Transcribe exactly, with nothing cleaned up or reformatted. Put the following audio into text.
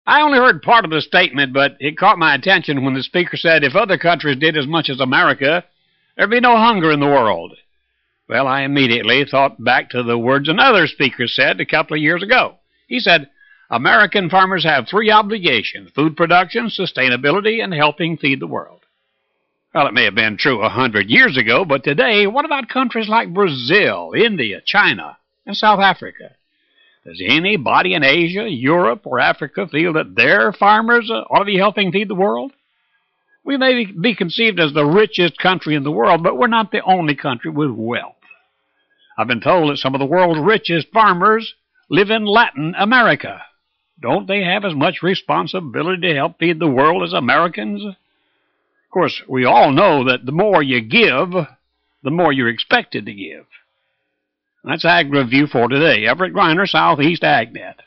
I only heard part of the statement, but it caught my attention when the speaker said if other countries did as much as America, there'd be no hunger in the world. Well, I immediately thought back to the words another speaker said a couple of years ago. He said, American farmers have three obligations: food production, sustainability, and helping feed the world. Well, it may have been true a hundred years ago, but today, what about countries like Brazil, India, China, and South Africa? Does anybody in Asia, Europe, or Africa feel that their farmers ought to be helping feed the world? We may be conceived as the richest country in the world, but we're not the only country with wealth. I've been told that some of the world's richest farmers live in Latin America. Don't they have as much responsibility to help feed the world as Americans? Of course, we all know that the more you give, the more you're expected to give. That's Ag Review for today. Everett Griner, Southeast AgNet.